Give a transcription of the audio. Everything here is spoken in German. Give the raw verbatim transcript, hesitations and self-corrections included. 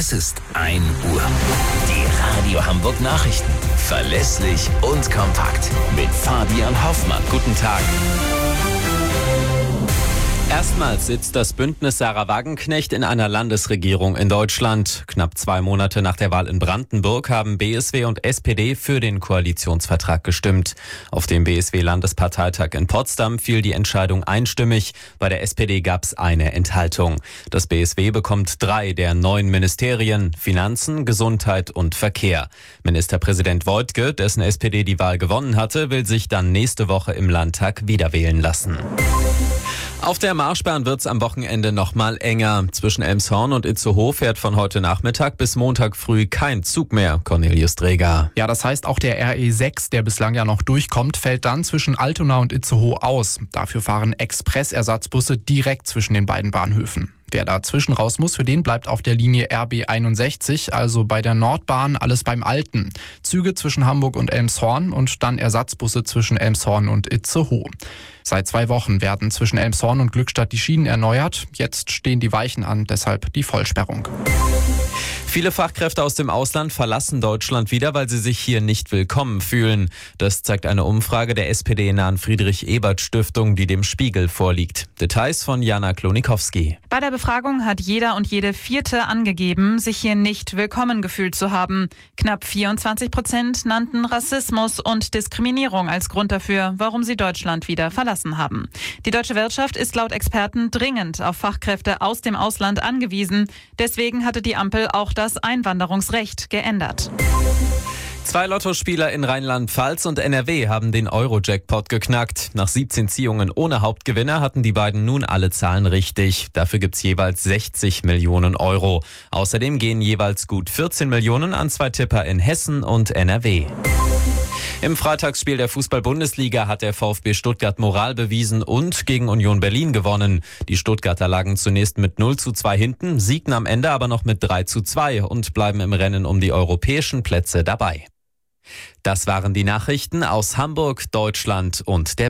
Es ist ein Uhr. Die Radio Hamburg Nachrichten. Verlässlich und kompakt. Mit Fabian Hoffmann. Guten Tag. Erstmals sitzt das Bündnis Sarah Wagenknecht in einer Landesregierung in Deutschland. Knapp zwei Monate nach der Wahl in Brandenburg haben B S W und S P D für den Koalitionsvertrag gestimmt. Auf dem B S W-Landesparteitag in Potsdam fiel die Entscheidung einstimmig. Bei der S P D gab es eine Enthaltung. Das B S W bekommt drei der neun Ministerien: Finanzen, Gesundheit und Verkehr. Ministerpräsident Woidke, dessen S P D die Wahl gewonnen hatte, will sich dann nächste Woche im Landtag wiederwählen lassen. Auf der Marschbahn wird's am Wochenende noch mal enger. Zwischen Elmshorn und Itzehoe fährt von heute Nachmittag bis Montag früh kein Zug mehr. Cornelius Dreger. Ja, das heißt, auch der R E sechs, der bislang ja noch durchkommt, fällt dann zwischen Altona und Itzehoe aus. Dafür fahren Express-Ersatzbusse direkt zwischen den beiden Bahnhöfen. Wer dazwischen raus muss, für den bleibt auf der Linie R B einundsechzig, also bei der Nordbahn, alles beim Alten. Züge zwischen Hamburg und Elmshorn und dann Ersatzbusse zwischen Elmshorn und Itzehoe. Seit zwei Wochen werden zwischen Elmshorn und Glückstadt die Schienen erneuert. Jetzt stehen die Weichen an, deshalb die Vollsperrung. Viele Fachkräfte aus dem Ausland verlassen Deutschland wieder, weil sie sich hier nicht willkommen fühlen. Das zeigt eine Umfrage der S P D-nahen Friedrich-Ebert-Stiftung, die dem Spiegel vorliegt. Details von Jana Klonikowski. Bei der Befragung hat jeder und jede Vierte angegeben, sich hier nicht willkommen gefühlt zu haben. Knapp vierundzwanzig Prozent nannten Rassismus und Diskriminierung als Grund dafür, warum sie Deutschland wieder verlassen haben. Die deutsche Wirtschaft ist laut Experten dringend auf Fachkräfte aus dem Ausland angewiesen. Deswegen hatte die Ampel auch das Einwanderungsrecht geändert. Zwei Lottospieler in Rheinland-Pfalz und N R W haben den Euro-Jackpot geknackt. Nach siebzehn Ziehungen ohne Hauptgewinner hatten die beiden nun alle Zahlen richtig. Dafür gibt's jeweils sechzig Millionen Euro. Außerdem gehen jeweils gut vierzehn Millionen an zwei Tipper in Hessen und N R W. Im Freitagsspiel der Fußball-Bundesliga hat der VfB Stuttgart Moral bewiesen und gegen Union Berlin gewonnen. Die Stuttgarter lagen zunächst mit null zu zwei hinten, siegten am Ende aber noch mit drei zu zwei und bleiben im Rennen um die europäischen Plätze dabei. Das waren die Nachrichten aus Hamburg, Deutschland und der